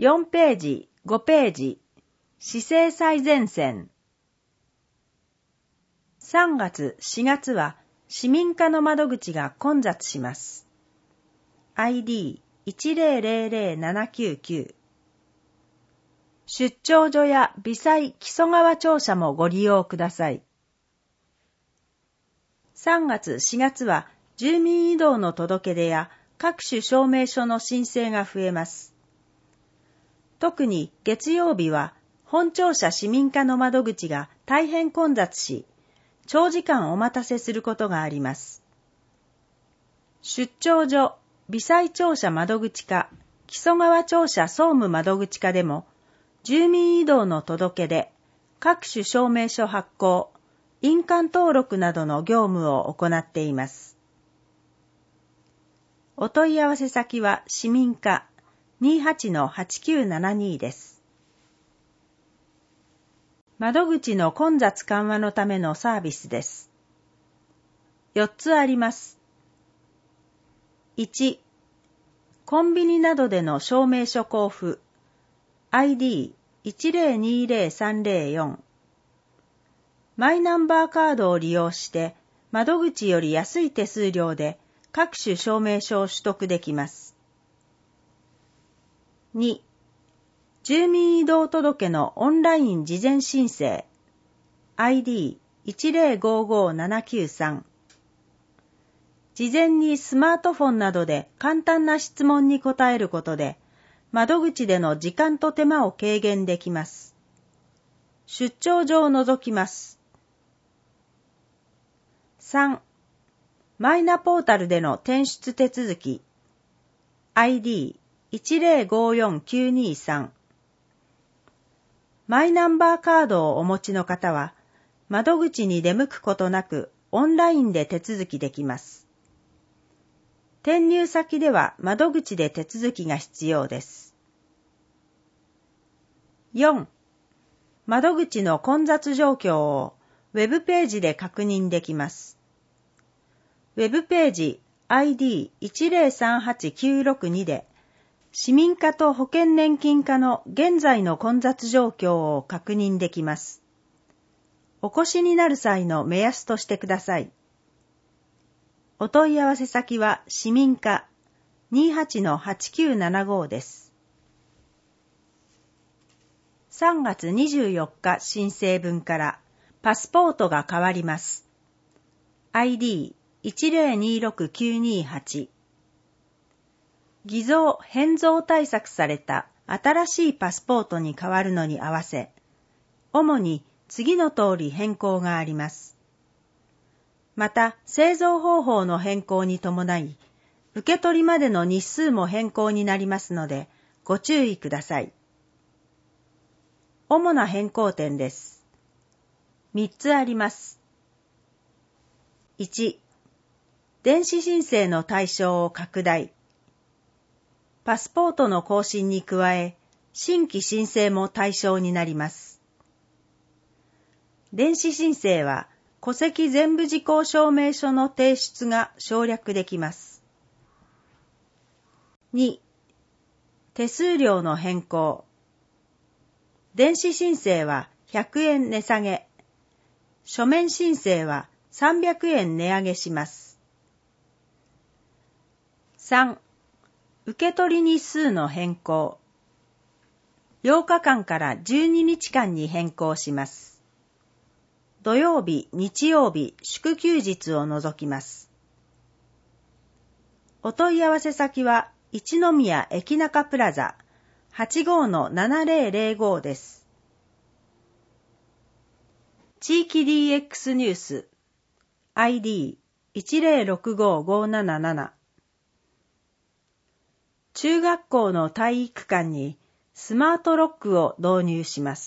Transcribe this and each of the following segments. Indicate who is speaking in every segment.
Speaker 1: 4ページ、5ページ、姿勢最前線。3月、4月は市民課の窓口が混雑します。ID1000799 出張所や微細木曽川庁舎もご利用ください。3月、4月は住民移動の届け出や各種証明書の申請が増えます。特に月曜日は本庁舎市民課の窓口が大変混雑し、長時間お待たせすることがあります。出張所、微細庁舎窓口課、木曽川庁舎総務窓口課でも、住民移動の届け出、各種証明書発行、印鑑登録などの業務を行っています。お問い合わせ先は市民課 28-8972 です。窓口の混雑緩和のためのサービスです。4つあります。1、コンビニなどでの証明書交付 ID1020304 マイナンバーカードを利用して窓口より安い手数料で各種証明書を取得できます。2、住民移動届のオンライン事前申請 ID1055793 事前にスマートフォンなどで簡単な質問に答えることで、窓口での時間と手間を軽減できます。出張所を除きます。3、マイナポータルでの転出手続き ID1054923 マイナンバーカードをお持ちの方は、窓口に出向くことなくオンラインで手続きできます。転入先では窓口で手続きが必要です。4、窓口の混雑状況をウェブページで確認できます。ウェブページ ID1038962 で市民課と保険年金課の現在の混雑状況を確認できます。お越しになる際の目安としてください。お問い合わせ先は市民課 28-8975 です。3月24日申請分からパスポートが変わります。ID1026928 偽造・変造対策された新しいパスポートに変わるのに合わせ、主に次の通り変更があります。また、製造方法の変更に伴い、受け取りまでの日数も変更になりますので、ご注意ください。主な変更点です。3つあります。1、電子申請の対象を拡大。パスポートの更新に加え、新規申請も対象になります。電子申請は、戸籍全部事項証明書の提出が省略できます。2、手数料の変更。電子申請は100円値下げ。書面申請は300円値上げします。3、受取日数の変更。8日間から12日間に変更します。土曜日、日曜日、祝休日を除きます。お問い合わせ先は一宮駅中プラザ 85-7005 です。地域 DX ニュース ID1065577 中学校の体育館にスマートロックを導入します。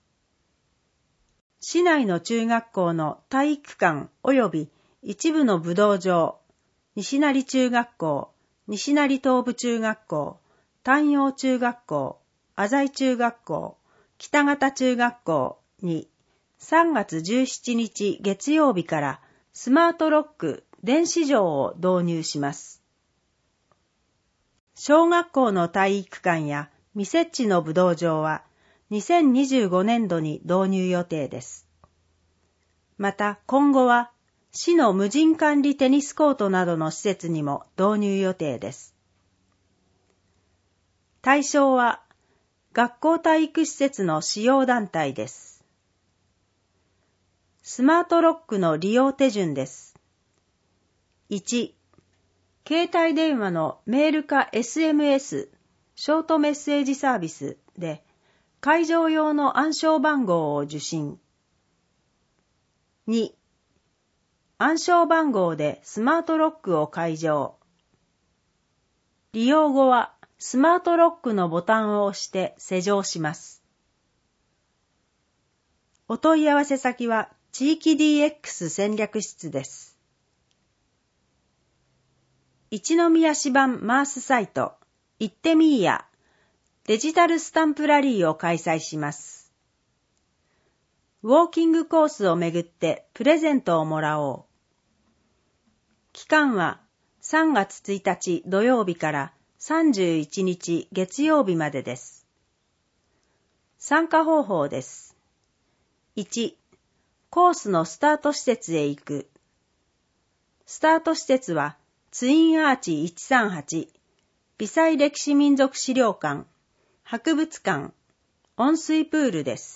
Speaker 1: 市内の中学校の体育館及び一部の武道場、西成中学校、西成東部中学校、丹陽中学校、浅井中学校、北方中学校に3月17日月曜日からスマートロック電子錠を導入します。小学校の体育館や未設置の武道場は2025年度に導入予定です。また今後は市の無人管理テニスコートなどの施設にも導入予定です。対象は学校体育施設の使用団体です。スマートロックの利用手順です。1、携帯電話のメールか SMS、ショートメッセージサービスで会場用の暗証番号を受信。2、暗証番号でスマートロックを解錠。利用後はスマートロックのボタンを押して施錠します。お問い合わせ先は地域 DX 戦略室です。一宮市版マースサイト、行ってみーやデジタルスタンプラリーを開催します。ウォーキングコースをめぐってプレゼントをもらおう。期間は3月1日土曜日から31日月曜日までです。参加方法です。1、コースのスタート施設へ行く。スタート施設はツインアーチ138、微細歴史民族資料館、博物館、温水プールです。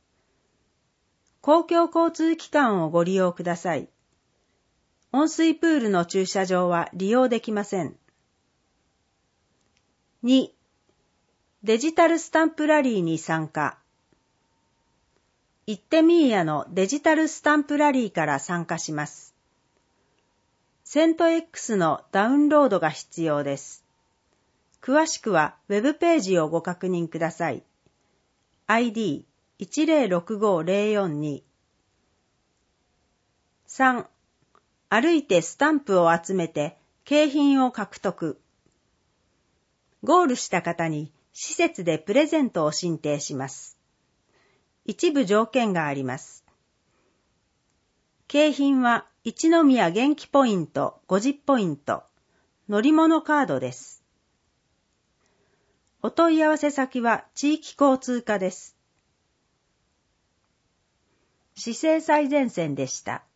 Speaker 1: 公共交通機関をご利用ください。温水プールの駐車場は利用できません。2、デジタルスタンプラリーに参加。行ってみーやのデジタルスタンプラリーから参加します。セント X のダウンロードが必要です。詳しくはウェブページをご確認ください。ID106504 3、歩いてスタンプを集めて景品を獲得。ゴールした方に施設でプレゼントを進呈します。一部条件があります。景品は一宮元気ポイント50ポイント、乗り物カードです。お問い合わせ先は地域交通課です。市政最前線でした。